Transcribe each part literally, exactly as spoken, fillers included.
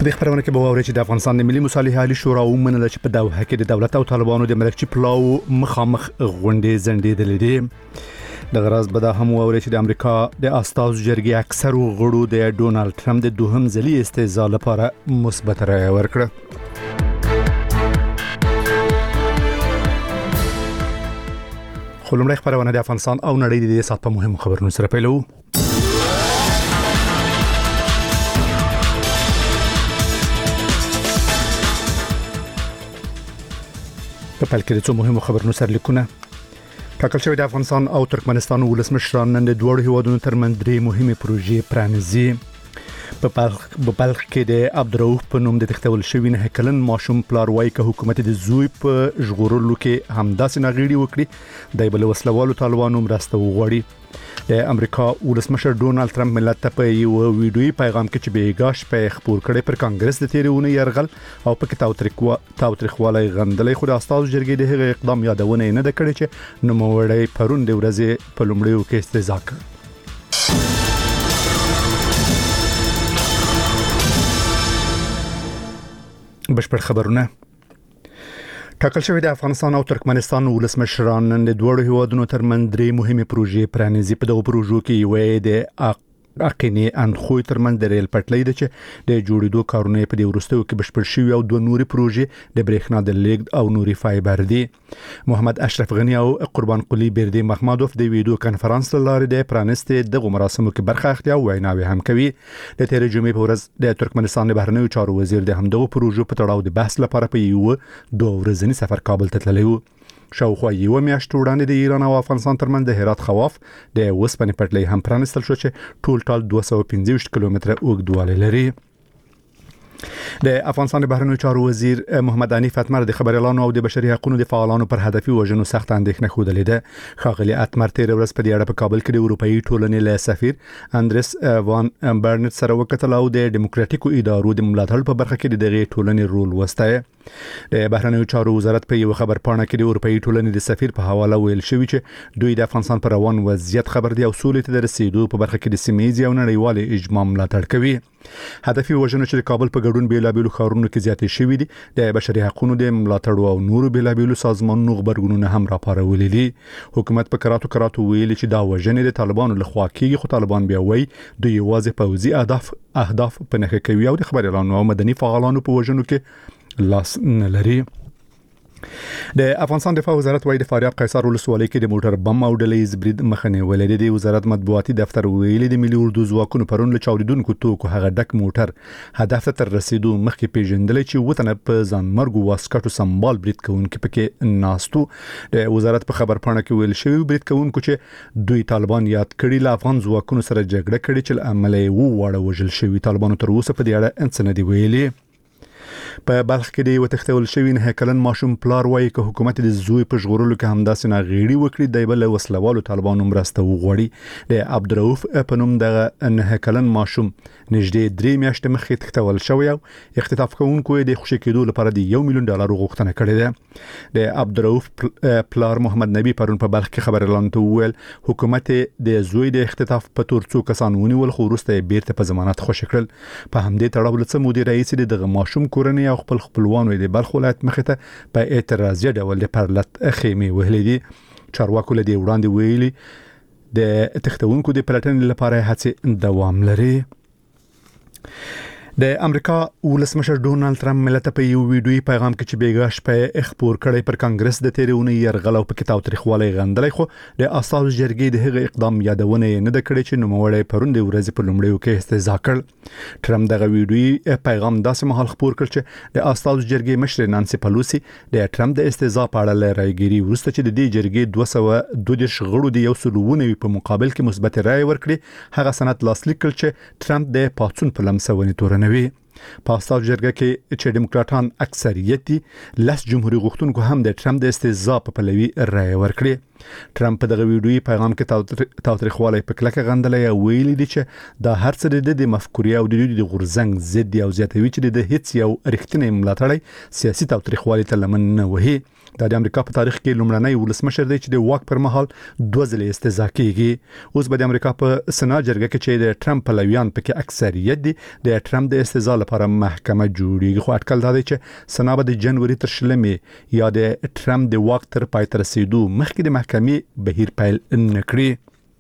په دې خبرونه کې به واوري چې د افغانستان د ملي مصالحې عالی شورا ومنله چې په دوحه کې د دولت او طالبانو د مرکزي پلاو مخامخ غونډې زندېدلې دي. د غرض به دا هم واوري چې د امریکا د استازو جرګې اکثرو غړو د ډونالد ټرمپ د دوهم ځلي استهزاء لپاره مثبت رایه ورکړه. خو لومړی خبرونه د افغانستان او نړۍ د دې سات په مهمو خبرونو سره پیلو. په پیل کې د څو مهمو خبرونو سرلیکونه. ټاکل شوی د افغانستان او ترکمنستان ولسمشران نن د دوه هیوادونو ترمنځ درې مهمه پروژې پرانیزي. په بلخ کې د عبدالرؤف په نوم د تختول شوی نه کلن ماشوم پلار وایي چې حکومت د زوی په ژغورلو کې همداسې ناغېړي وکړي د بل وسلوالو طالبانو مرسته وغواړي. د امریکا ولسمشر ډونالد ټرمپ ملت ته په یو ویډیوي پیغام کې چې بیګاش په خبر کړي پر کانګرس د تیرونه يرغل او په تاوتریخوا تاوتریخوالي غندلې خو د استازو جرګې د هغه اقدام یادونه نه د کړي چې نوموړی پرون د ورځې په لومړیو کې استهزاء کړ. بشپړ خبرونه. ټاکل شوی د افغانستان او ترکمنستان ولسمشران نن د دوه هیوادونو ترمنځ درې مهمه پروژې پرانیزي. په دغه پروژو کې یو د اقینی اندخوی ترمنځ د ریل پټلۍ د چې د جوړېدو کارونه په دې ورستیو کې بشپړ شوی او دوه نوري پروژې د برېښنا د لیږد او نوري فایبر دي. محمد اشرف غنی او قربان قلی بردی محمدوف د ویډیو کانفرنس لاره د پرانستې د مراسمو کې برخه اخلي او ویناوي هم کوي. د تیر جمعې په ورځ د ترکمنستان د بهرنیو چارو وزیر د همدغه پروژو په تړاو د بحث لپاره په یو دوه ورځنی سفر کابل ته تللی و. شاوخوا یو میاشت وړاندې د ایران او افغانستان ترمنځ د هرات خواف د وسپنې پټلۍ هم پرانستل شو چې ټول ټال دوه سوه پنځه ویشت کیلومتره اوږدوالی لري. د افغانستان د بهرنیو چارو وزیر محمد حنیف اتمر د خبريالانو او د بشري حقوقو د فعالانو پر هدفي وژنو سخت اندېښنه خوده ده. خاغلی اتمر تیر ورځ په دې اړه په کابل کې د اروپאי ټولنې له سفیر اندرس وان برنټ سره وکتل او د دیموکراتیکو ادارو د ملاتړ په برخه کې د دغه ټولنې رول وستایي. د بهرنیو چارو وزارت په یو خبر پاڼه کې د اروپאי ټولنې د سفیر په حواله ویل شوی چې دوی د افغانستان پر روان وضعیت خبر دي او سولې ته د رسیدو په برخه کې د سیمې او نړیوال اجماع ملاتړ کوي. هدفي وژنو چې د کابل په ګډون بیلابېلو ښارونو کې زیاتې شوې دي د بشري حقوقو د ملاتړ او نورو بیلابېلو سازمانونو خبرګونونه هم راپارولي دي. حکومت په کراتو کراتو ویلي چې دا وژنې د طالبانو لخوا کېږي خو طالبان بیا وایي دوی یوازې پوځي اهداف اهداف په نښه کوي او د خبريالانو او مدني فعالانو په وژنو کې لاس نه لري. د افغانستان دفاع وزارت وايي د فاریاب قیصر ولسوالۍ کې د موټر بم او ډلې برید مخنه ولې د وزارت مطبوعاتي دفتر ویلي د ملي اردو ځواکونو پرون له چاودیدونکو توکو هغه ډک موټر هدف ته رسیدو مخکې پیژندل چې وطن په ځان مرګ واسکټو سمبال برید کوونکو پکې ناستو. د وزارت په خبر پاڼه کې ویل شوی برید کوونکو چې دوی طالبان یاد کړي له افغان ځواکونو سره جګړه کړې چې عمل یې وو واړه وژل شوی. طالبانو تر اوسه په دې اړه انڅ نه دی ویلي. په بلخ کې د وتښتول شوی نه کلن ماشوم پلار وایي چې حکومت د زوی په ژغورلو کې همداسې ناغېړي وکړي د بل وسلوالو طالبانو مرسته وغواړي. د عبدالرؤف په نوم د نه کلن ماشوم نږدې درې میاشتې مخکې تښتول شوی او اختطاف کوونکو د خوشی کېدو لپاره د یو میلیون ډالر غوښتنه کړې ده. د عبدالرؤف پلار محمد نبی پرون په بلخ کې خبريالانو ته وویل حکومت د زوی د اختطاف په تور څو کسان ونیول خو وروسته بیرته په ضمانت خوشی کړل. په همدې تړاو له څه مودې رئیس دغه ماشوم کورنۍ او خپل خپلوانو د بلخ ولایت مخې ته په اعتراضي ډول د پرلط خیمې وهلې دي. چارواکو له دې وړاندې ویلي د تختونکو د پلټنې لپاره هڅې دوام لري. د امریکا ولسمشر ډونالد ټرمپ ملت په یو ویډیوي پیغام کې چې بیګاش په خبر کړي پر کانګرس د تیرونه يرغل او په کتاب تاریخوالي غندلې خو د استازو جرګې د هغه اقدام یادونه نه د کړي چې نوموړی پرون د ورځې په لومړیو کې استهزاء کړ. ټرمپ دغه ویډیوي پیغام داسې مهال خبر کړ چې د استازو جرګې مشر نانسي پلوسی د ټرمپ د استهزاء په اړه رايګيري ورسته چې د دې جرګې دوه سوه دوه دېرش غړو د یو سلوونه په مقابل کې مثبت رائے ورکړي. هغه سند لاسلیک کړ چې ټرمپ د پاتسون په لمسونې تورنوي. په استازو جرګه کې چې دیموکراتان اکثریت دي لاس جمهوریت غوښتونکو هم د ټرمپ د استهزاء په پلوي رائے ورکړي. ټرمپ په دغه ویډیوي پیغام کې تاوتریخوالی په کلکه غندلې او ویلي دي چې دا هر څه د مفکورې او د غورځنګ ضد او زیاتوي چې د هیڅ یو رښتینی ملاتړی سیاسي تاوتریخوالی ته لمن نه وهي. د امریکا په تاریخ کې لومړنی ولسمشر دی چې د واک پر مهال دوه ځلې استعزا کیږي. اوس به د امریکا په سنا جرګه کې چې د ټرمپ پلویان پکې اکثریت دي د ټرمپ د استعزا لپاره محکمه جوړیږي. خو اټکل دا دی چې سنا به د جنوري تر شلمې یا د ټرمپ د واک تر پای ته رسیدو مخکې د محکمې بهیر پیل نکړي.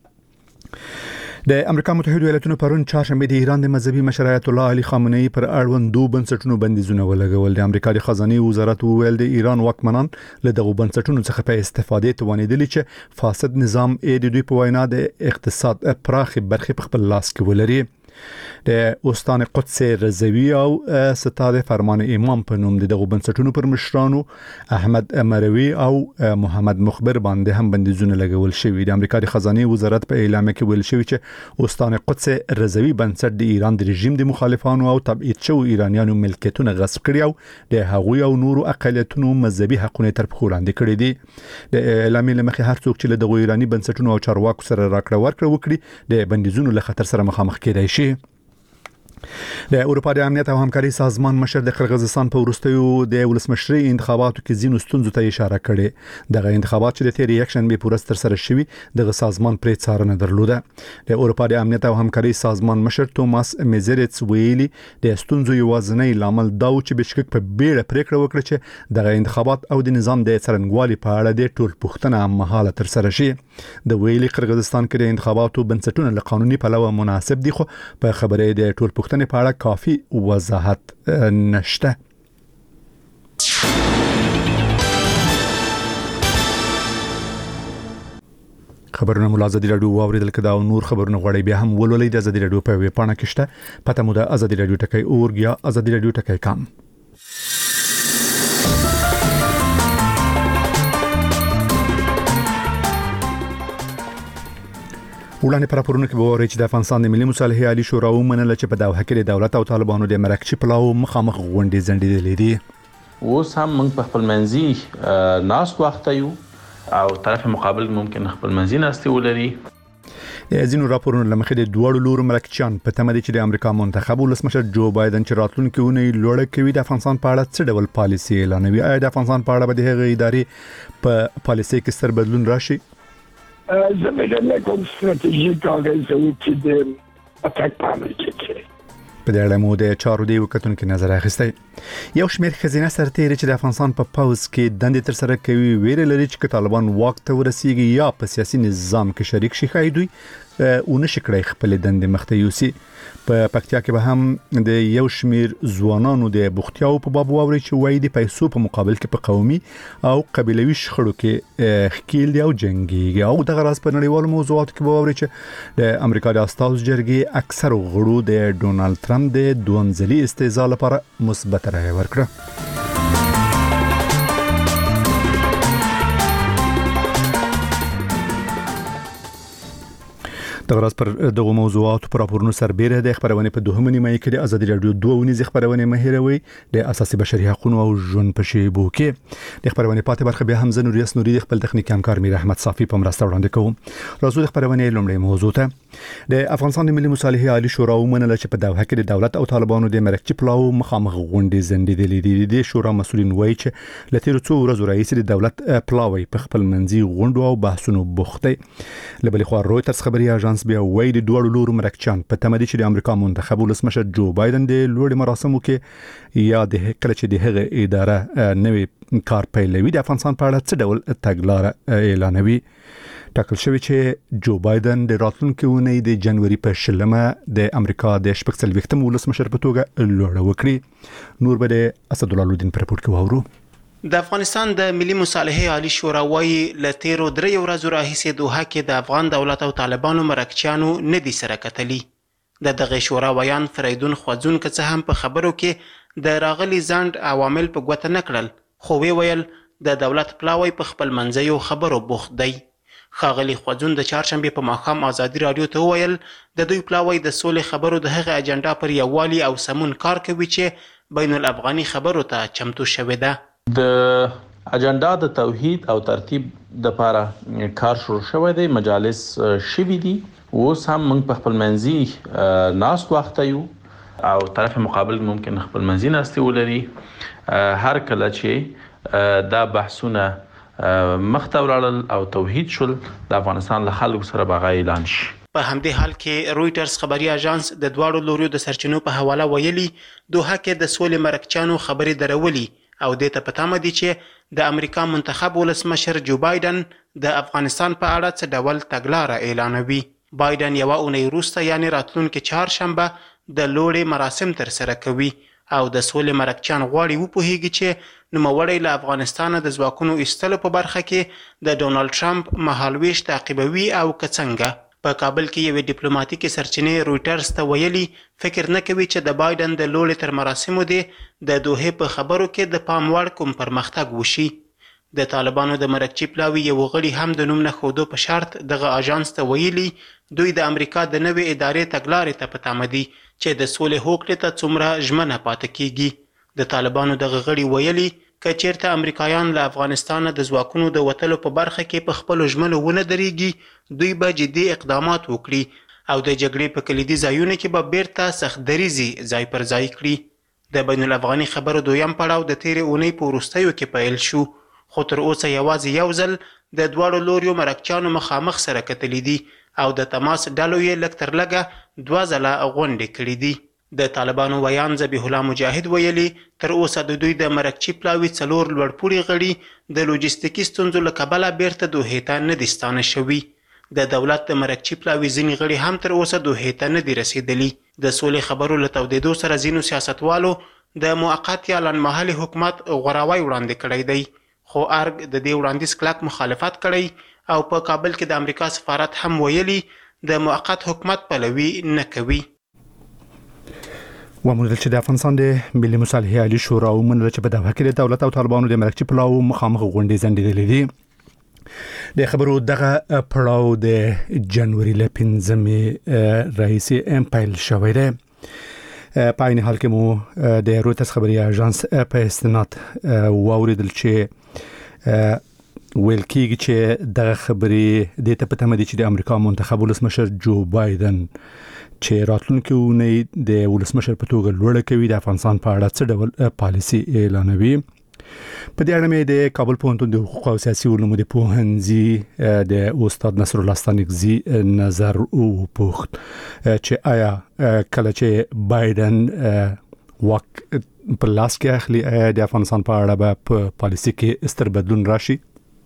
د امریکا متحده ایالاتونو پرون چهارشنبه د ایران د مذهبي مشر آیت الله علي خامنه‌ای پر اړوندو بنسټونو بندیزونه ولګول. د امریکا د خزانه وزارت ویل د ایران واکمنان له دغو بنسټونو څخه په استفادې توانیدل چې فاسد نظام یې د دوی په وینا د اقتصاد پراخ برخه په خپل لاس کې ولري. د استان قدس رضوی او ستاد فرمان امام په نوم دغه بنسټونو پر مشرانو احمد مروي او محمد مخبر باندې هم بندیزونه لګول شوی. د امریکا د خزانه وزارت په اعلان کې ویل شوی چې استان قدس رضوی بنسټ د ایران د رژیم د مخالفانو او تبعید شو ایرانیانو ملکیتونه غصب کړي او د هغوی او نورو اقلیتونو مذهبي حقونه تر پښو لاندې کړي دي. د اعلان لمخې هر څوک چې له دغه ایرانی بنسټونو او چارواکو سره راکړه ورکړه وکړي د بندیزونو له خطر سره مخامخ کېدای شي. د اروپا د امنیت او همکاري سازمان مشر د قرغیزستان په وروستیو د ولسمشري انتخاباتو کې ځینو ستونزو ته اشاره کړې. دغه انتخابات چې د تیر یکشنبه په ورځ تر سره شوي دغه سازمان پرې څارنه درلوده. د اروپا د امنیت او همکاري سازمان مشر توماس میزریتس ویلي د ستونزو یوازینی لامل دا و چې بشکک په بیړه پریکړه وکړه چې دغه انتخابات او د نظام د څرنګوالي په اړه د ټول پوښتنه مهاله تر سره شي. د ویلي قرغیزستان کې د انتخاباتو بنسټونه له قانوني پلوه مناسب دي خو په خبره د ټول پوښتنې په اړه کافي وضاحت نشته. خبرونه مو ازادي رادیو واوریدل کدا او نور خبرونه غوړی بیا هم ولولئ د ازادي رادیو په ویب پاڼه کې شته. پته مو د ازادي رادیو ټکی اورګ یا ازادي رادیو ټکی کام. وړاندې پر راپورونه کې به وری چې د افغانستان د ملي مصالحې عالی شورا ومنله چې په داوه کې د دولت او طالبانو د مرکچي پلاو مخامخ غونډې زندېدلې دي. اوس هم موږ په خپل منځي ناست وخت یو او طرف مقابل ممکن خپل منځي ناستي ولري. د ځینو راپورونو لمخې د دوړو لورو مرکچیان په تمه دي چې د امریکا منتخب ولسمشر جو بایدن چې راتلونکي ونې لوړه کوي د افغانستان په اړه څه ډول پالیسي اعلانوي. آیا د افغانستان په اړه به د هغې ادارې په پالیسي کې ستر بدلون راشي؟ زمینه کوم ستراتیژیک اغیزه چې د اتاک پالیسي کې په دې اړه مو د چارو دی وکړونکو نظر اخیستی. یو شمېر خزینه سرتیري چې د افغانستان په پاوز کې دندې تر سره کوي ویره لري چې طالبان واک ته ورسیږي یا په سیاسي نظام کې شریک شي خای دوی اون شکړې خپل دندې مخته یوسي. په پکتیا کې به هم د یو شمېر ځوانانو د بوختیاو په باب واوري چې وایي د پیسو په مقابل کې په قومي او قبيلوي شخړو کې خکیل دی او جنگي او د غراس په نړیوالو موضوعاتو کې به واوري چې د امریکا د استازو جرګې اکثر غړو د ډونالد ټرمپ د دویم ځلي استعزا لپاره مثبت رائے ورکړه. د غراس پر دغه موضوعات پر راپورونو سربېره د خبرونه په دوهمه نیمه کې د ازادي رادیو دوه ونیزه خبرونه مهیروي د اساسي بشري حقوقو او ژوند په شیبو کې د خبرونه پاتې برخه به هم زنور یاس نوري خپل تخنیکی همکار میر احمد صافي په مرسته وړاندې کوم. راځو د خبرونه لومړی موضوع ته د افغانستان د ملي مصالحې عالی شورا ومنله چې په داوه کې د دولت او طالبانو د مرکچي پلاو مخامخ غونډې زندېدلې دي. د شورا مسولین وایي چې لته څو ورځې راځي د دولت پلاوی په خپل منځي غونډو او بحثونو بوخته. لبلې خو رويټرز خبري اژانس بیا وایي د دوه لورو مرکچیان په تمه دي چې د امریکا منتخب ولسمشر جو بایدن د لوړ مراسمو کې یا د کله چې د هغه اداره نوې کار پیلوي د افغانستان په اړه څه ډول تګلارې اعلانوي. ټاکل شوی چې جو بایدن د راتلونکي اونۍ د جنوري په شلمه د امریکا د شپږ څلوېښتم ولسمشر په توګه لوړه وکړي. نور به د اسد الله الدین پر رپورت کې واورو. د افغانستان د ملي مصالحې عالی شورا وايي ل تیرو درې ورځو راهیسې دوحه کې د افغان دولت او طالبانو مرکچیانو نه دي سره کتلي. د دغه شورا ویان فریدون خوځون که څه هم په خبرو کې د راغلي ځند عوامل په ګوته نه کړل خو وی ویل د دولت پلاوی په خپل منځیو خبرو بوخت دی. خاغلی خوځون د چهارشنبه په ماښام ازادي رادیو ته ویل د دوی پلاوی د سولې خبرو د هغه اجنډا پر یووالي او سمون کار کوي چې بین الافغاني خبرو ته چمتو شوې ده. د اجنډا د توحید او ترتیب د لپاره کار شروع شوی دی. مجالس شوي دي. اوس هم موږ په خپل منځي ناست وخت یو او طرف مقابل ممکن خپل منځي ناستي ولري. هر کله چې دا بحثونه مخته ولاړل او توحید شول د افغانستان له خلکو سره به اعلان شي. په همدې حال کې رويټرز خبري اژانس د دواړو لوريو د سرچینو په حواله ویلي دوحه کې د سولې مرکچانو خبري درولي او د ته پته مدي چې د امریکا منتخب ولسمشر جو بایدن د افغانستان په اړه څه ډول تګلارې اعلانوي. بایدن یو اونۍ وروسته یعنی راتلونکي چهارشنبه د لوړې مراسم تر سره کوي او د سولې مرکچان غواړي وپوهیږي چې نوموړی له افغانستان د ځواکونو ایستلو په برخه کې د ډونالد ټرمپ مهالویش تعقیبوي او که څنګه. په کابل کې یوې ډیپلوماټیکې سرچینې رويټرز ته ویلي فکر نه کوي چې د بایدن د لوړې تر مراسمو دی د دوحې په خبرو کې د پام وړ کوم پرمختګ وشي. د طالبانو د مرکچی پلاوي یو غړي هم د نوم نه خودو په شرط دغه اژانس ته ویلي دوی د امریکا د نوې ادارې تګلارې ته پته مدي چې د سولې هوکړې ته څومره ژمنه پاتې کیږي. د طالبانو دغه غړي ویلي که چیرته امریکایان له افغانستان د ځواکونو د وتلو په برخه کې په خپل ژمنو ونه درېږي دوی به جدي اقدامات وکړي او د جګړې په کلیدي ځایونو کې به بیرته سختدریزي ځای پر ځای کړي. د بین الافغاني خبرو دویم پړاو د تیرې اونۍ په وروستیو کې پیل شو خو تر اوسه یوازې یو ځل د دواړو لوریو مرکچانو مخامخ سره کتلي دي او د تماس ډلو یې لږ تر لږه دوه ځله غونډې کړي دي. د طالبانو ویان ذبیح الله مجاهد ویلي تر اوسه د دوی د مرکچی پلاوي څلور لوړپوړي غړي د لوجستیکي ستونزو له کبله بیرته دوحې ته نه دي ستانه شوي. د دولت د مرکچی پلاوي ځینې غړي هم تر اوسه دوحې ته نه دي رسیدلي. د سولې خبرو له تودېدو سره ځینو سیاستوالو د موقت یا لنډمهالي حکومت غوراوی وړاندې کړی دی خو ارګ د دې وړاندیز کلک مخالفت کړی او په کابل کې د امریکا سفارت هم ویلي د موقت حکومت پلوي نه کوي. ومنل چې د افغانستان د ملي مصالحې عالی شورا ومنل چې په دغه کې د دولت او طالبانو د مرکچی پلاو مخامخ غونډې زندېدلې دي. د خبرو دغه پړاو د جنوري ل پنځمې رئیس امپایل شوی دی. په عین حال کې مو د رويټرز خبري اژانس په استناد واوریدل چې ویل کېږي چې دغه خبري د ته پته مدي چې د امریکا منتخب ولسمشر جو بایدن چې راتلونکي اونۍ د ولسمشر په توګه لوړه کوي د افغانستان په اړه څه ډول پالیسي اعلانوي. په دې اړه مې د کابل پوهنتون د حقوق او سیاسي علومو د پوهنځي د استاد نصر الله ستانکزي نظر وپوښت چې آیا کله چې بایدن واک په لاس کې اخلي د افغانستان په اړه به په پالیسي کې ستر بدلون راشي.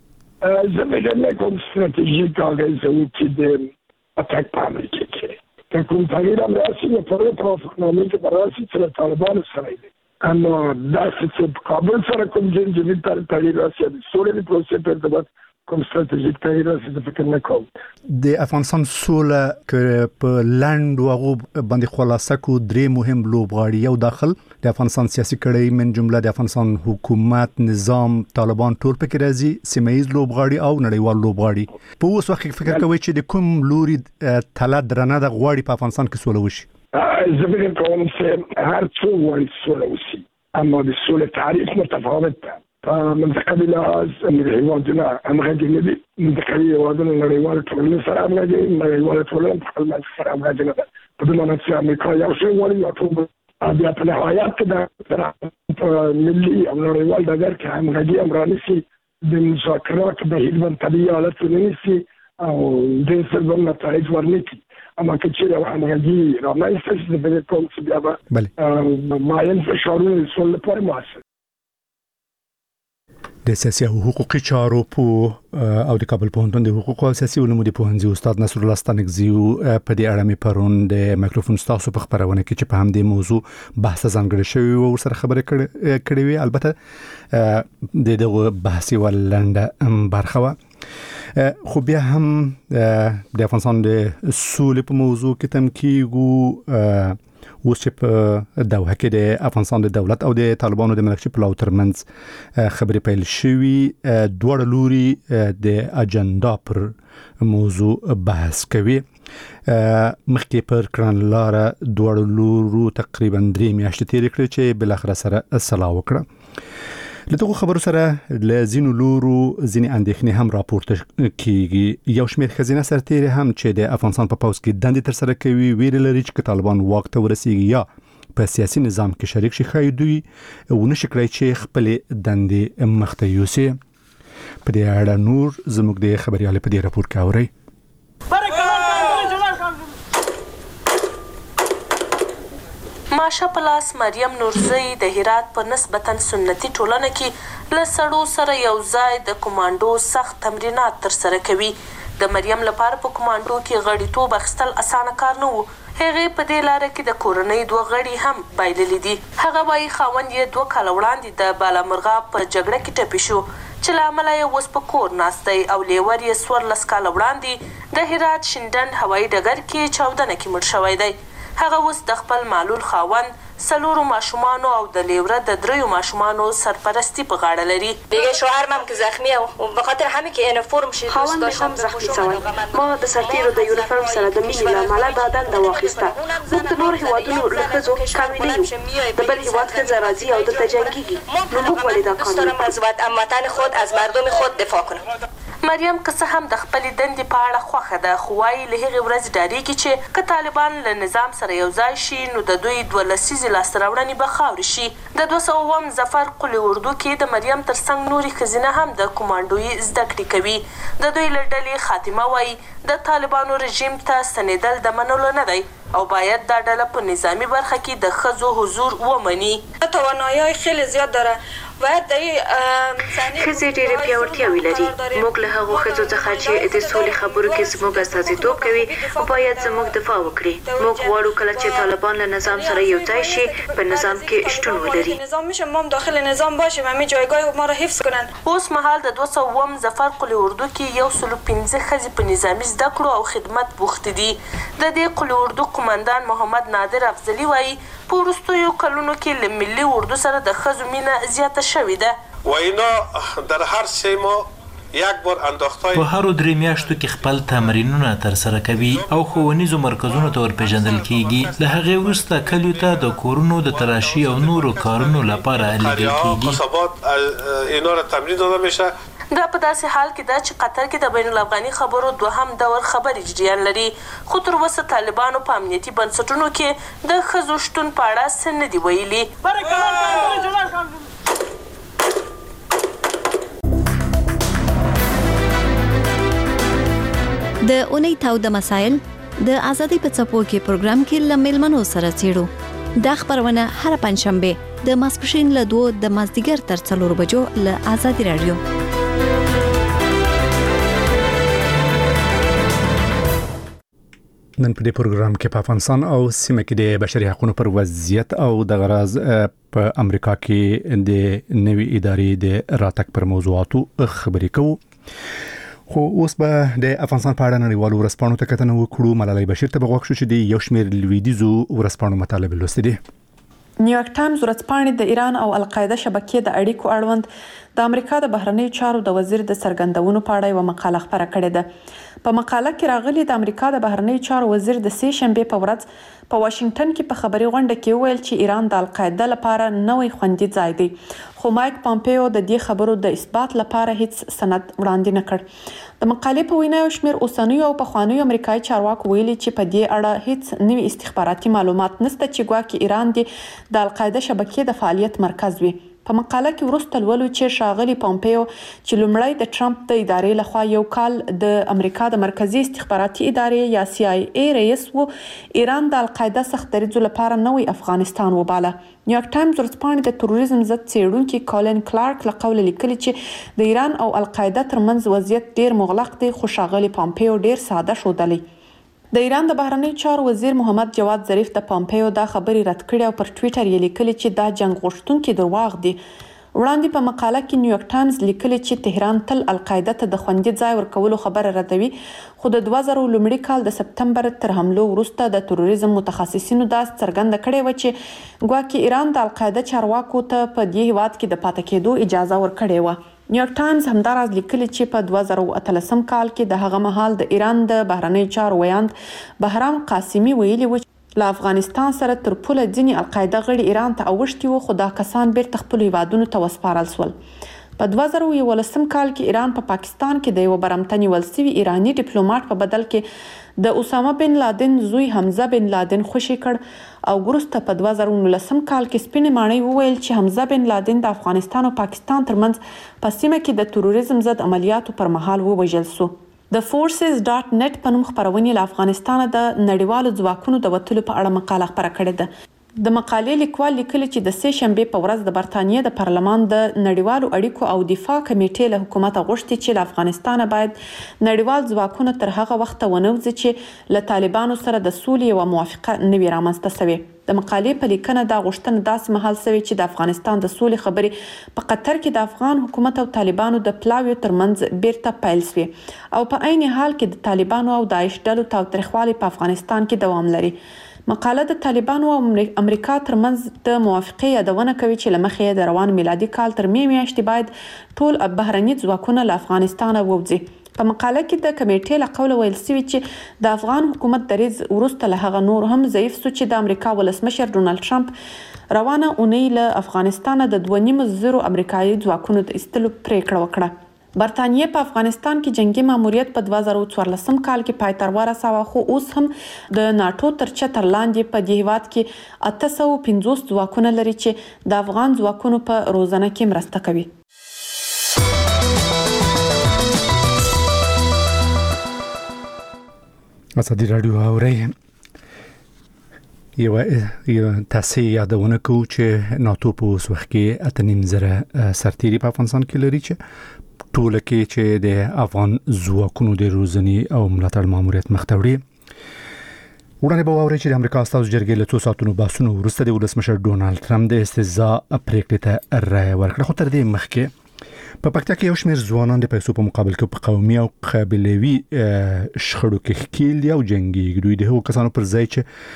زموږ نه کوم ستراتیژیک اغیزه چې د اتاک په امریکا کې که کوم تغییر هم راسي نو پرې توافقنامې کې به راسي چې له طالبانو سره دی اما داسې چې کابل سره کوم جنجالي تغییر راسي د سولې د پروسې په ارتباط کوم ستراتیژیک تغییر راسي د فکر نه کوم. د افغانستان سوله که په لاند واغو باندې خلاصه کو درې مهم لوبغاړي یو داخل د افغانستان سیاسي کړي من جمله د افغانستان حکومت نظام طالبان ټول پکې راځي سیمایي لوبغاړي او نړیوال لوبغاړي. په اوس وخت کې فکر کوي چې د کوم لوري تله درنه د غواړي په افغانستان کې سوله وشي. زه فکر کوم چې هر څو غواړي سوله وشي اما د سولې تعریف متفاوت ده. په منطقه لحاظ هیوادونه همغږي نه دي. منطقوي هیوادونه نړیوال ټولنې سره همغږي نړیوال ټولنه په خپل منځ سره همغږي نه ده په دې معنی چې امریکا یو شی غواړي یا ټول بیا په نهایت کې د ملي او نړیوال ډګر کې همغږي هم رانیسي د مذاکراتو بهیر باندې طبیعي حالت ونیسي او د سربم نتایج ورنکړي. اما که چیرې همغږي رامنځته شي د فکر کوم چې بیا به مایل فشارونه د سولې لپاره موثر. د سیاسي او حقوقي چارو په او د کابل پوهنتون د حقوق او سیاسي علومو د پوهنځي استاد نصر الله ستانکزي په دې اړه مې پرون د مایکروفون ستاسو په خبرونه کې چې په هم د موضوع بحث ځانګړی شوی او سره خبرې کړې وي. البته د دغه بحثي ولنډه برخه و خو بیا هم د افغانستان د سولې په موضوع کې تم کېږو. اوس چې په دوحه کې د افغانستان د دولت او د طالبانو د مرکچی پلاو ترمنځ خبرې پیل شوي دواړه لوري د اجنډا پر موضوع بحث کوي. مخکې پر کړنلاره دواړو لورو تقریبا درې میاشتې تېرې کړې چې بلاخره سره سلا وکړه. له دغه خبرو سره له ځینو لورو ځینې اندېښنې هم راپورته کیږي. یو شمېر ښځینه سرتېرې هم چې د افغانستان په پوځ کې دندې ترسره کوي ویره لري چې طالبان واک ته ورسیږي یا په سیاسي نظام کې شریک شي خای دوی ونشي کړی چې خپل دندې مخته یوسي. په دې اړه نور زموږ د خبريال په دې راپور کې اوري. ماشه پلاس مریم نورزی د هرات په نسبتاً سنتي ټولنه کې له سړو سره یو ځای د کمانډو سخت تمرینات ترسره کوي. د مریم لپاره په کمانډو کې غړیتوب اخیستل اسانه کار نه و. هغې په دې لاره کې د کورنۍ دوه غړي هم بایللي دي. هغه وایي خاوند یې دوه کاله وړاندې د بالامرغاب په جګړه کې ټپي شو چې له امله یې اوس په کور ناست دی او لیور یې څوارلس کاله وړاندې د هرات شینډنډ هوایي ډګر کې چاودنه کې مړ شوی دی. هغه اوس د خپل معلول خاوند سلورو ماشومانو او د لیوره د دریو ماشومانو سرپرستی په غاړه لري. دیگه شوهرم هم که زخمیه و به خاطر همین که یونیفرم شد خاوند مې هم زخمی شوی. ما د سرتیرو د یونیفرم سره د مینې له امله دا دنده واخیسته. موږ د نورو هیوادونو له ښځو کمې نه یو. د بل هیواد ښځه راځي او دلته جنګیږي، نو موږ ولې دا کار نه کوو؟ از وطن خود از مردم خود دفاع کنم. مریم که څه هم د خپلې دندې په اړه خوښه ده، خو وایي له هغې ورځې ډارېږي چې که طالبان له نظام سره یو ځای شي نو د دوی دوه لسیزې لاسته راوړنې به خاورې شي. د دوه سوه اووم ظفر قلي اردو کې د مریم ترڅنګ نورې ښځینه هم د کمانډویي زده کړې کوي. د دوی له ډلې خاتمه وایي د طالبانو رژیم ته ستنېدل د منلو نه دی او باید دا ډله په نظامی برخه کې د ښځو حضور ومني. توانایی خیلی زیاد داره. ښځې ډېرې پیاوړتیاوې لري. موږ له هغو ښځو څخه چې د سولې خبرو کې زموږ استازیتوب کوي باید زموږ دفاع وکړي. موږ غواړو کله چې طالبان له نظام سره یو ځای شي په نظام کې شتون ولري. نظام میشه ما هم داخل نظام باشیم، همین جایگاه ما را حفظ کنن. اوس مهال د دوه سوه اووم ظفر قلي اردو کې یو سلو پنځه ښځې په نظامي زده کړو او خدمت بوختې دي. د دې قلي اردو قمندان محمد نادر افضلي وایي په وروستیو کلونو کې له ملي اردو سره د ښځو مینه زیاته شوې ده. و اینا در هر سه ماه یک بار انداختای په هر درې میاشتو کې خپل تمرینونه ترسره کوي او ښوونیزو مرکزونو ته ورپېژندل کیږي. له هغې وروسته کلیو ته د کورونو د تراشي او نورو کارونو لپاره لیږل کیږي. قصبات اینا را تمرین داده میشه. دا په داسې حال کې ده چې قطر کې د بین الافغاني خبرو دوهم دور خبرې جریان لري، خو تر اوسه طالبانو په امنیتي بنسټونو کې د ښځو شتون په اړه څه نه دي ویلي. د اونۍ تاوده مسایل د ازادۍ په څپو کې پروګرام کې له میلمنو سره څېړو. دا خبرونه هر پنځشنبه د ماسپښین له دوه د مازدیګر تر څلور بجو له ازادي رادیو. نن په دې پروګرام کې په افغانستان او سیمه کې د بشري حقوقو پر وضعیت او د غراز په امریکا کې د نوي ادارې د راتګ پر موضوعاتو خبرې کوو. خو اوس به د افغانستان په اړه نړیوالو ورځپاڼو ته کتنه وکړو. ملالۍ بشیر ته بغوښ شو چې د یو شمېر لویدیزو ورځپاڼو مطالب لوستي دي. نیویارک ټایمز ورځپاڼې د ایران او القاعده شبکې د اړیکو اړوند د امریکا د بهرنیو چارو د وزیر د څرګندونو په اړه یو مقاله خپره کړې ده. په مقاله کې راغلي د امریکا د بهرنیو چارو وزیر د سې شنبې په ورځ په واشنگټن کې په خبري غونډه کې ویل چې ایران د القاعده لپاره نوې خوندي ځای دی، خو مایک پامپیو د دې خبرو د اثبات لپاره هیڅ سند وړاندې نه کړ. د مقالې په وینا یو شمېر اوسنیو او پخوانیو امریکایي چارواکو ویلي چې په دې اړه هیڅ نوي استخباراتي معلومات نشته چې ګواکې ایران د القاعده شبکې د فعالیت مرکز وي. په مقاله کې وروسته لولو چې ښاغلي پامپیو چې لومړی د ټرمپ د ادارې لخوا یو کال د امریکا د مرکزی استخباراتي ادارې یا سی آی ای رئیس و، ایران د القاعده سخت دریځو لپاره نوې افغانستان وباله. نیویارک ټایمز ورځپاڼې د تروریزم ضد څېړونکي کالین کلارک له قوله لیکلي چې د ایران او القاعده ترمنځ وضعیت ډیر مغلق دی، خو ښاغلي پامپیو ډیر ساده ښودلی. د ایران د بهرنیو چارو وزیر محمد جواد ظریف د پامپیو دا خبرې رد کړې او پر ټویټر یې لیکلي چې دا جنګ غوښتونکي درواغ دي. وړاندې په مقاله کې نیویارک ټایمز لیکلي چې تهران تل القاعده ته د خوندي ځای ورکولو خبره ردوي، خو د دوه زره لومړي کال د سپتمبر تر حملو وروسته د تروریزم متخصصینو دا څرګنده کړې وه چې ګواکې ایران د القاعده چارواکو ته په دې هیواد کې د پاتې کېدو اجازه ورکړې وه. نیویارک ټایمز همداراز لیکلي چې په دوه زره اتلسم کال کې د هغه مهال د ایران د بهرنیو چارو ویاند بهرام قاسمي ویلي و له افغانستان سره تر پوله ځینې القاعده غړي ایران ته اوښتي وو، خو دا کسان بیرته خپلو هیوادونو ته وسپارل شول. په دوه زره یولسم کال کې ایران په پا پاکستان کې د یو برمته نیول شوي ایرانی ډیپلوماټ په بدل کې د اسامه بن لادن زوی حمزه بن لادن خوشي کړ او وروسته په دوه زره نولسم کال کې سپینې ماڼۍ وویل چې حمزه بن لادن د افغانستان او پاکستان ترمنځ په سیمه کې د تروریزم ضد عملیاتو پر مهال ووژل شو. د فورسز ډاټ نت په نوم خپرونې له افغانستان د نړیوالو ځواکونو د وتلو په اړه مقاله خپره کړې ده. د مقالې لیکوال لیکلي چې د سه شنبې په ورځ د برتانیې د پارلمان د نړیوالو اړیکو او دفاع کمیټې له حکومت غوښتي چې له افغانستان باید نړیوال ځواکونه تر هغه وخته ونوځي چې له طالبانو سره د سولې یوه موافقه نه وي رامنځته سوې. د مقالې په لیکنه دا غوښتنه داسې مهال سوې چې د افغانستان د سولې خبرې په قطر کې د افغان حکومت او طالبانو د پلاویو ترمنځ بیرته پیل سوې او په عین حال کې د طالبانو او داعش ډلو تاوتریخوالی په افغانستان کې دوام لري. مقاله د طالبانو او امریکا ترمنځ د موافقې یادونه کوي چې له مخې د روان میلادي کال تر مې میاشتې باید ټول بهرني ځواکونه له افغانستان ووځي. په مقاله کې د کمیټې له قوله ویل شوي چې د افغان حکومت دریځ وروسته له هغه نور هم ضعیف شو چې د امریکا ولسمشر ډونالد ټرمپ روانه اونۍ له افغانستانه د دوه نیم زرو امریکایي ځواکونو د ایستلو پریکړه وکړه. برتانیې په افغانستان کې جنگي ماموریت په دوه زره څوارلسم کال کې پای ته ورساوه خو اوس هم د ناټو تر چتر لاندې په دې هیواد کې اته سوه پنځوس ځواکونه لري چې د افغان ځواکونو په روزنه کې مرسته کوي. ازادي راډیو اوري یو تاسو یادونه کوو چې ناتو په اوس وخت کې اته نیم زره سرتیري په افغانستان کې لري چې ټول کې چې د افغان ځواکونو د روزنی او ملاتړ ماموریت مختوري. وړاندې به واوري چې د امریکا استازو جرګې له څو ساعتونو باسونو وروسته د ولسمشر ډونالد ټرمپ د استهزاء پریکړې ته رایه ورکړه. خو تر دې مخکې په پکتیا کې یو شمېر ځوانان د پیسو په مقابل کې په قومي او قبیلوي شخړو کې ښکیل دي او جنګېږي. دوی د هغو کسانو پر ځای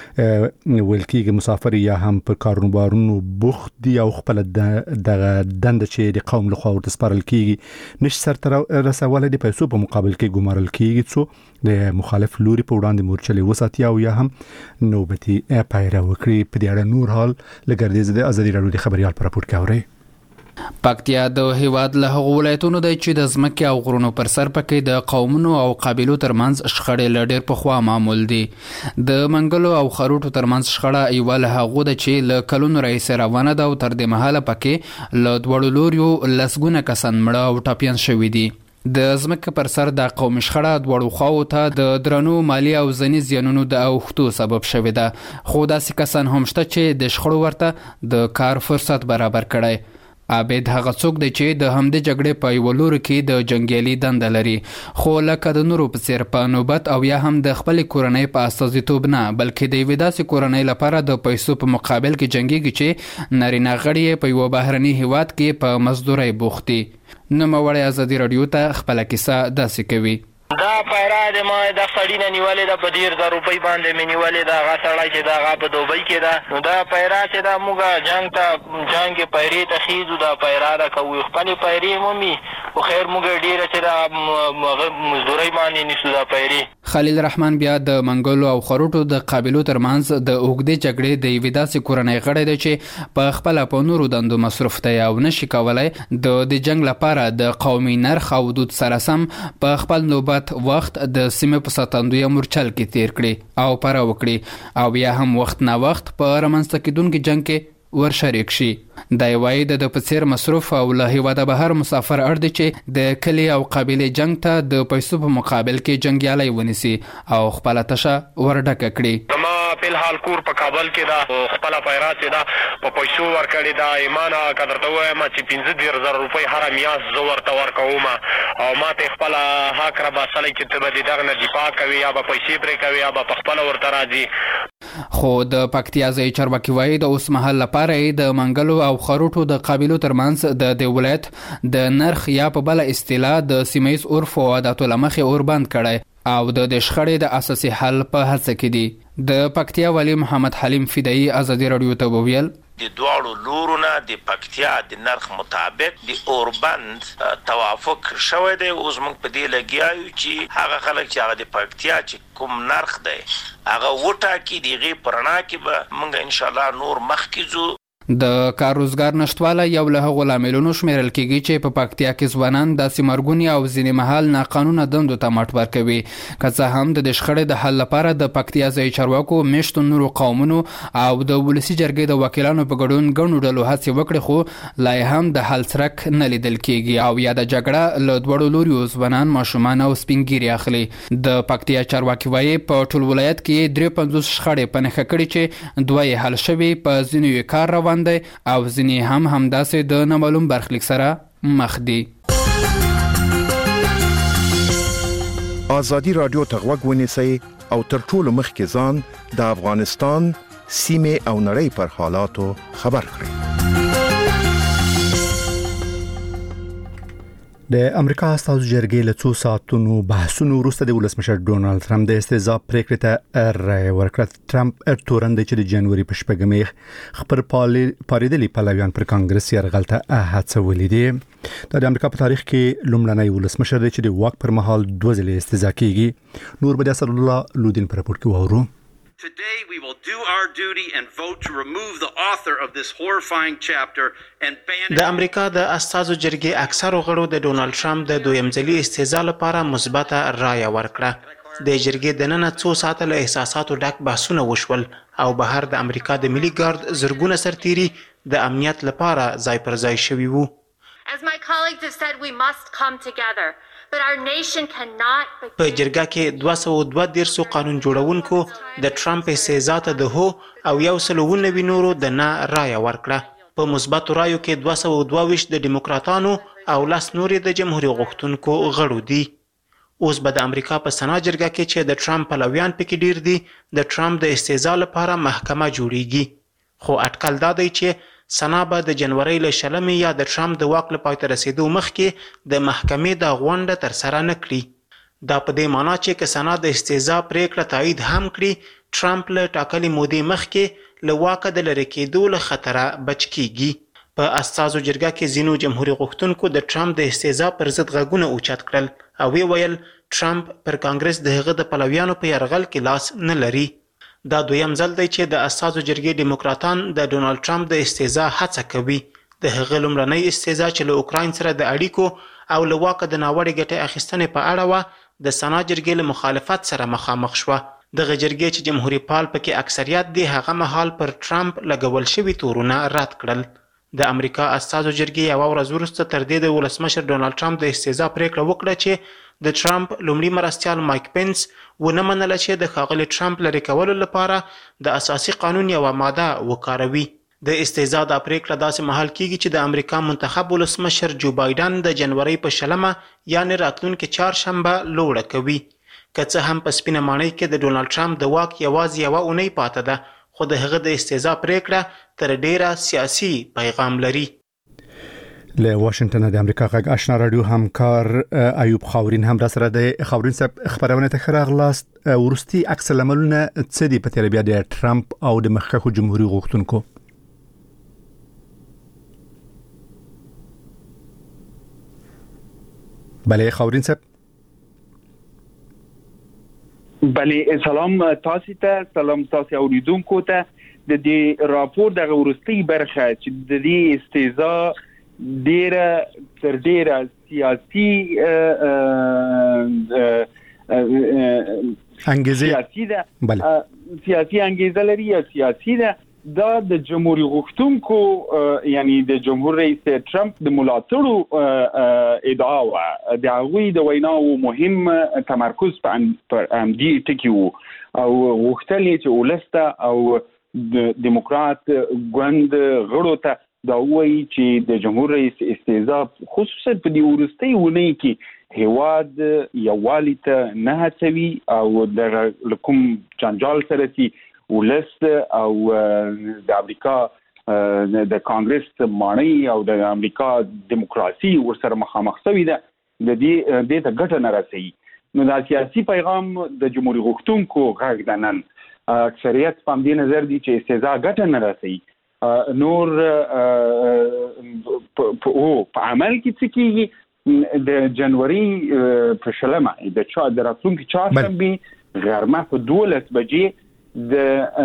چې ویل کېږي مسافر یا هم پر کارونو بارونو بوخت دي او خپله دغه دنده چې د قوم لخوا ورته سپارل کېږي نشي سرته رسولی د پیسو په مقابل کې ګمارل کېږي څو د مخالف لوري په وړاندې مورچلې وساتي او یا هم نوبتي پیره وکړي. په دې اړه نور حال له ګردیز د ازادي راډیو د خبریال په راپور کې اورئ. پکتیا د هیواد له هغو ولایتونو دی چې د ځمکې او غرونو پر سر پکې د قومونو او قبیلو ترمنځ شخړې له ډېر پخوا معمول دي. د منګلو او خروټو ترمنځ شخړه یوه له هغو ده چې له کلونو راهیسې روانه ده او تر دې مهاله پکې له دواړو لوریو لسګونه کسان مړه او ټپیان شوي دي. د ځمکې پر سر د قومي شخړه دواړو خواو ته د درنو مالي او ځني زیانونو د اوښتو سبب شوې ده. خو داسې کسان هم شته چې د شخړو ورته د کار فرصت برابر کړی. عابد هغه څوک دی چې د همدې جګړې په یوه لوري کې د جنګیالي دنده لري خو لکه د نورو په څېر په نوبت او یا هم د خپلې کورنۍ په استازیتوب نه بلکې د یوې داسې کورنۍ لپاره د پیسو په مقابل کې جنګیږي چې نارینه غړي یې په یوه بهرني هیواد کې په مزدورۍ بوخت دي. نوموړی ازادي راډیو ته خپله کیسه داسې کوي. دا پیرا د ما د خړی نه نیولې ده په ډیر زر روپۍ باندې مې نیولې ده. هغه سړی چې دا هغه په دوبۍ کې ده نو دا پیرا چې دا موږ جنګ ته جنګ پیرې ته خیزو دا پیرا ده کوو خپلې پیرې مومي خو خیر موږ ډیره چې دا مزدورۍ باندې نیسو دا پیرې. خلیل رحمان بیا د منګلو او خروټو د قبیلو ترمنځ د اوږدې جګړې د یوې داسې کورنۍ غړی دی چې په خپله په نورو دندو مصروف دی او نشي کولی د دې جنګ لپاره د قومي نرخ او دود سره سم په خپل نوبت وخت د سیمې په ساتندویه مورچل کې تیر کړي او پره وکړي او یا هم وخت نه وخت په رامنځته کېدونکي جنګ کې ورشریک شي. دا وایي د په څیر مصروف او له هیواده بهر مسافر اړ دی چې د کلي او قبیلې جنګ ته د پیسو په مقابل کې جنګیالی ونیسي او خپله تشه ورډکه کړي. زما فلحال کور په کابل کې ده خپله پیرا چې ده په پیسو ورکړې ده. ایمانه که درته ووایم چې پنځه دېرش زره روپۍ هره میاشت زه ورته ورکوم او ما ته خپله حق راباسلی چې ته به د دغه نه دفاع کوي یا به پیسې پرې کوي یا به په خپله ورته راځي. خو د پکتیا ځایي چارواکي وایي د اوس مهال لپاره یې د منګلو او خروټو د قبیلو ترمنځ د دې ولایت د نرخ یا په بله اصطلاح د سیمه ییز عرف او عاداتو له مخې اور بند کړی او د دې شخړې د اساسي حل په هڅه کې دي. د پکتیا والی محمد حلیم فدایي ازادي راډیو ته وویل د دواړو لورونه د پکتیا د نرخ مطابق د اوربند توافق شوی دی. اوس موږ په دې لګیا یو چې هغه خلک چې هغه د پکتیا چې کوم نرخ دی هغه وټاکي د هغې په رڼا کې به موږ انشاءالله نور مخکې ځو. د کار روزګار نشټواله یو له هغو لاملونو شمیرل کېږي چې په پکتیا کې ځوانان داسې مرګونی او ځینې مهال ناقانونه دندو ته مټ ورکوي. که څه هم د شخړې د حل لپاره د پکتیا ځایي چارواکو میشتو نورو قومونو او د ولسي جرګې د وکیلانو په ګډون ګڼو ډلو هڅې وکړې، خو لا هم د حل څرک نه لیدل کېږي او یا د جګړه له دواړو لوریو ځوانان، ماشومان او سپین ږیري اخلي. د پکتیا چارواکي وایي په ټول ولایت کې درې پنځوس شخړې په نښه کړي چې دوه یې حل شوي، په ځینو یې کار روان دی او ځینې هم همداسې د نامعلوم برخلیک سره مخ دي. آزادي رادیو ته غوږ ونیسئ او تر ټولو مخکې ځان د افغانستان سیمې او نړۍ پر حالاتو خبر کړئ. د امریکا استازو جرګې له څو ساعتونو بحثونو وروسته د ولسمشر ډونالد ټرمپ د استهزاء پریکړې ته رایه ورکړه. ټرمپ تورن دی چې د جنوري په شپږمې خبر پاریدلي پلویان پر کانګرس یرغل ته هڅولي دي. دا د امریکا په تاریخ کې لومړنی ولسمشر دی چې د واک پر مهال دوه ځلې استهزاء کیږي. نور به د اسد الله لودین پر راپور کې وورو. Today we will do our duty and vote to remove the author of this horrifying chapter and ban د امریکا د استازو جرګې اکثرو غړو د ډونالد ټرمپ د دویم ځلي استهزاء لپاره مثبته رایه ورکړه. د جرګې دننه څو ساعته له احساساتو ډک بحثونه وشول او بهر د امریکا د ملي ګارد زرګونه سرتیري د امنیت لپاره ځای پر ځای شوي وو. As my colleagues have said, we must come together. په جرګه کې دوه سوه دوه دېرش قانون جوړونکو د ټرمپ استهزاء ته د هو او یو سل اووه نوي نورو د نه رایه ورکړه. په مثبتو رایو کې دوه سوه دوه ویشت د ډیموکراتانو او لس نورې د جمهوریت غوښتونکو غړو دي. اوس به د امریکا په سنا جرګه کې چې د ټرمپ پلویان پکې ډیر دي د ټرمپ د استهزاء لپاره محکمه جوړیږي. خو اټکل دا دی چې سنا به د جنوري له شلمې یا د ټرمپ د واک له پای ته رسیدو مخکې د محکمې د غونډه ترسره نه کړي. دا په دې معنی چې که سنا د استهزاء پریکړه تایید هم کړي، ټرمپ له ټاکلې مودې مخکې له واکه د لرې کېدو له خطره بچ کیږي. په استازو جرګه کې ځینو جمهوریت غوښتونکو د ټرمپ د استهزاء پر ضد غږونه اوچت کړل او وی ویل ټرمپ پر کانګرس د هغه د پلویانو په یرغل کې لاس نه لري. دا دویم ځل دی چې د استازو جرګې ډیموکراتان د ډونالد ټرمپ د استهزاء هڅه کوي. د هغه لومړنۍ استهزاء چې له اوکراین سره د اړیکو او له واکه د ناوړې ګټې اخیستنې په اړه وه، د سنا جرګې له مخالفت سره مخامخ شوه. دغه جرګې چې جمهوریت پال پکې اکثریت دی، هغه مهال پر ټرمپ لګول شوي تورونه رد کړل. د امریکا استازو جرګې یوه ورځ وروسته تر دې د ولسمشر ډونالد ټرمپ د استهزاء پریکړه وکړه چې د ټرمپ لومړي مرستیال مایک پنس ونه منله چې د ښاغلي ټرمپ لرې کولو لپاره د اساسي قانون یوه ماده وکاروي. د استهزاء دا پریکړه داسې مهال کیږي چې د امریکا منتخب ولسمشر جو بایدن د جنوري په شلمه یعنې راتلونکي چهارشنبه لوړه کوي. که څه هم په سپینه ماڼۍ کې د ډونالد ټرمپ د واک یوازې یوه اونۍ پاته ده، خو د هغه د استهزاء پریکړه تر ډیره سیاسي پیغام لري. له واشنگټن د امریکا غږ آشنا رادیو همکار ایوب خاورین هم را سره د خاورین صاحب خبرونه ته خراغلاست. ورستي عکس العملونه څه دي په تیر بیا د ټرمپ او د مخکښو جمهوریت غوښتونکو؟ بله خاورین صاحب. بله سلام تاسو ته، سلام تاسو اوریدونکو ته. د دې راپور د ورستي برخه چې د دې استهزاء ډیره تر ډیره سیاسي انګیزه سیاسي ده، سیاسي انګیزه لري یا سیاسي ده. دا د جمهوریت غوښتونکو یعنی د جمهور رئیس ټرمپ د ملاتړو ادعا وه. د هغوی د ویناو مهم تمرکز په همدې ټکي وو او غوښتل یې چې ولس ته او د دیموکرات ګوند غړو ته دا وایي چې د جمهور رئیس استهزاء خصوصا په دې وروستۍ اونۍ کې هیواد یووالي ته نه هڅوي او د کوم جنجال سره چې ولس او د امریکا د کانګرس ماڼۍ او د امریکا دیموکراسي ورسره مخامخ شوې ده، د دې د ته ګټه نه رسوي. نو دا سیاسي پیغام د جمهوریت غوښتونکو غږ ده. نن اکثریت په همدې نظر دي چې استهزاء ګټه نه رسوي. نور په عمل کې څه کېږي؟ د جنوري په شلمه د چا د راتلونکي چهارشنبې غرمه په دولس بجې د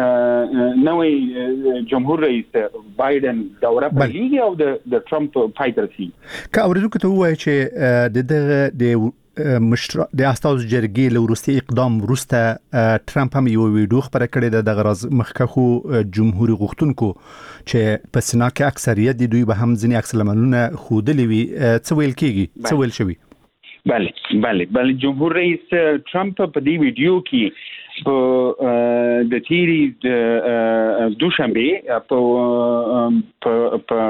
نوې جمهور رئیس بایدن دوره پیلېږي او د د ټرمپ پای ته رسېږي. که اورېدونکو ته ووایي چې د دغه د مشر د استازو جرګې له وروستي اقدام وروسته ټرمپ هم یو ویډیو خبره کړې ده د غرض مخکخو جمهوریت غوښتونکو چې په سنا کې اکثریت د دوی به هم ځینې عکس العملونه ښودلي وي، څه ویل کېږي، څه ویل شوي؟ بله بله بله جمهور رئیس ټرمپ په دې ویډیو کې په د تیری د دوشنبه په په په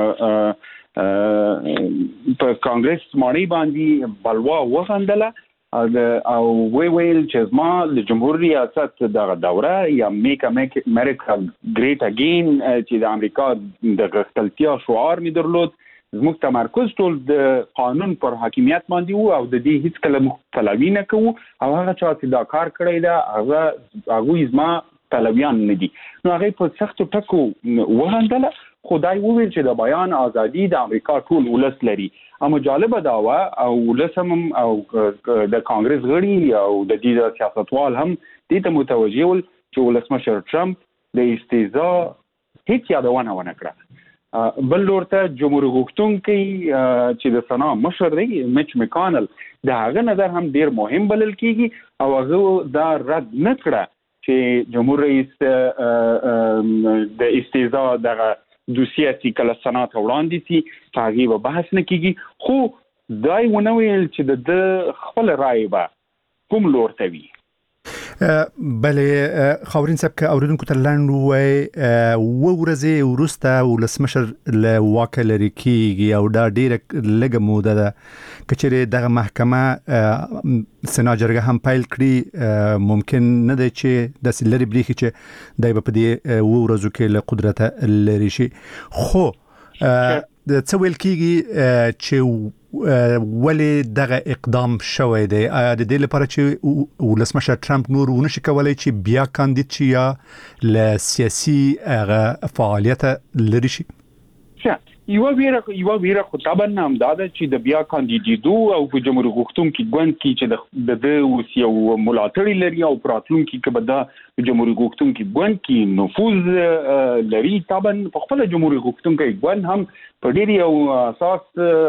په کانګرس مانی باندې بلوا وغندله او وی ویل چې زما د جمهور ریاست دغه دوره یا میک امریکا ګریټ اگین چې د امریکا د غښتلتیا شعار می درلود، زموږ تمرکز ټول د قانون پر حاکمیت باندې وو او د دې هیڅ کله پلوي نه کوو او هغه چا چې دا کار کړی دا هغه هغه زما پلویان نه دي. نو هغه په سختو ټکو وغندله. خدای وویل چې د بیان ازادي د امریکا ټول ولس لري. اما جالبه دا و او ولسم او د کانګرس غړي او د دې سیاستوال هم دې ته متوجه ول چې ولسمشر ټرمپ د استهزاء هیڅ یادونه ونه کړه. بل لورته جمهوریت غوښتونکي چې د سنا مشر دی میچ میکانل د هغه نظر هم ډیر مهم بلل کیږي او هغه دا رد نه کړه چې جمهور رئیس د استهزاء دغه دوسیه چې کله سنات وړاندې سي هغه به بحث نه کیږي، خو دای ونه ویل چې د خپل رائے به کوم لورته وي. بله خاورین صاحب که اوریدونکو ته لاند وای و ورځې وروسته ولسمشر له واک لري کیږي او دا ډیره لږه موده ده کچره دغه محکمه سنا جرګه هم پیل کړي، ممکن نه دی چې د سلری بریخي چې دای په دې و ورځو کې له قدرت لري شي. خو د څه ویل کیږي چې ولې دغه اقدام شوی دی؟ د دې لپاره چې ولسمشر ټرمپ نور ونشي کولای چې بیا کاندید شي یا له سیاسي فعالیت لري شي؟ یو ویره یو ویره خو طبعا هم دا ده چې د بیا کاندیدېدو او په جمهوریت غوښتونکي ګوند کې چې د د یو ملاتړي لري او پراتلونکي کې به د جمهوریت غوښتونکي ګوند کې نفوذ لري. طبعا په خپل جمهوریت غوښتونکي ګوند هم په ډیر یو اساس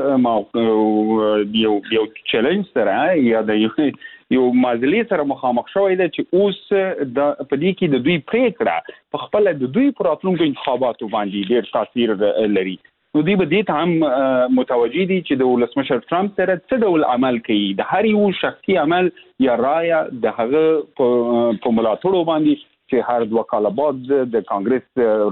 یو یو چیلنج سره یا د یو مازلې سره مخامخ شوی دی چې اوس د پدې کې د دوی پریکړه په خپل د دوی پراتلونکو انتخاباتو باندې ډیر تاثیر لري. نو دوی به دې ته هم متوجه دي چې د ولسمشر ټرمپ سره څه ډول عمل کوي، د هر یو شخصي عمل یا رایه د هغه په ملاتړو باندې چې هر دوه کاله بعد د کانګرس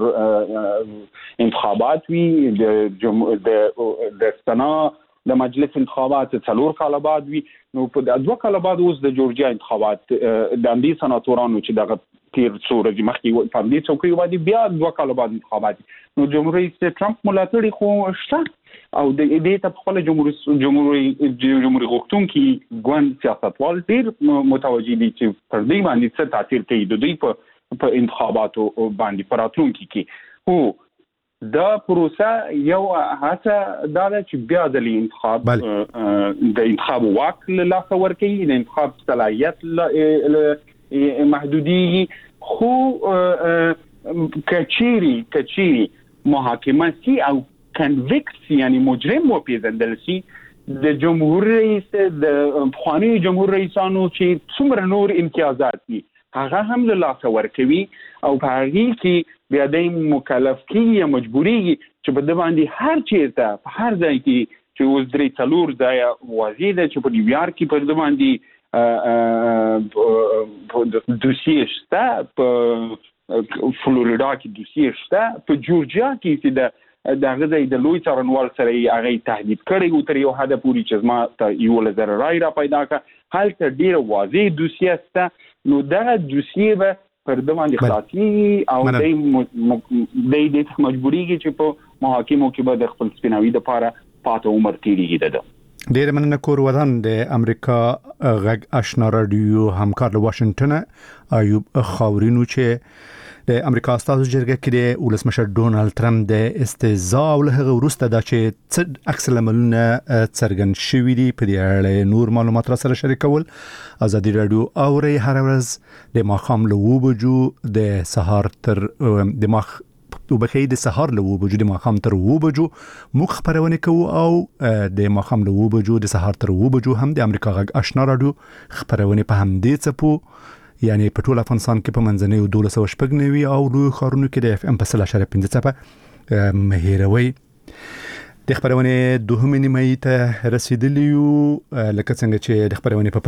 انتخابات وي، د د سنا د مجلس انتخابات څلور کاله بعد وي. نو په دوه کاله بعد اوس د جورجیا انتخابات د اندي سناتورانو چې دغه تیر څو ورځې مخکې په دې څوکۍ باندې بیا دوه کاله بعد انتخابات. نو جمهوریت ټرمپ ملاتړي خو شته او د دې ته خپل جمهوریت جمهوریت جمهوریت غوښتونکي ګوند سیاستوال ډیر متوجه دي چې پر دې باندې څه تاثیر کوي د دوی په په انتخاباتو باندې پراتلونکي کې. هو دا پروسه یو هڅه دا چې بیا د انتخاب د انتخاب واک له لاسه ورکړي، د انتخاب صلاحیت محدودي، خو کچيري کچيري محاکمه سي او کنویکس یعنی مجرم وپیژندل شي د جمهور رئیس د خواني جمهور رئیسانو چې څومره نور امتیازات دي هغه هم له لاسه ورکوي او په هغه کې بیا د مکلف کیږي مجبوري چې په دې باندې هر چیرته په هر ځای کې چې اوس درې څلور ځای واضح ده چې په نیویارک کې په دې باندې دوسیه شته، په فلوریدا کې دوسیه شته، په جورجیا کې چې د دغه د لوی څارنوال سره هغه تهدید کړی او تر یو حد پورې چې ما ته یو لزر رای را پیدا کړ هلته ډیر واضح دوسیه شته. نو دا دوسیه به پر د باندې خلاصي او د د دې مجبوريږي چې په محاکمو کې به د خپل سپیناوي د لپاره پاته عمر تیریږي. ده ډیر مننه کور ودان د امریکا غږ آشنا رادیو همکار له واشنگټن ایوب خاورینو چې د امریکا استازو جرګه کې د ولسمشر ډونالد ترامپ د استهزاء او له وروسته د چې عکس العملونه څرګند شوي دي په دې اړه نور معلومات را سره شریکول ازادي رادیو اوري هر ورځ د ماخام له وبجو د سهار تر د ماخ وبخې د سهار له وبجو د ماخام تر وبجو مخ خبرونه کوو او د ماخام له وبجو د سهار تر وبجو هم د امریکا غږ آشنا رادیو خبرونه په هم دې څپو یعنی په ټول افغانستان کې په منځنۍ دولس او شپږ نوي او لوی خارونو کې د اف ام په سل اشاره پنځه څپه مهیروي د خبرونه دوهمې نیمه ته رسیدلی یو لکه څنګه چې د خبرونه په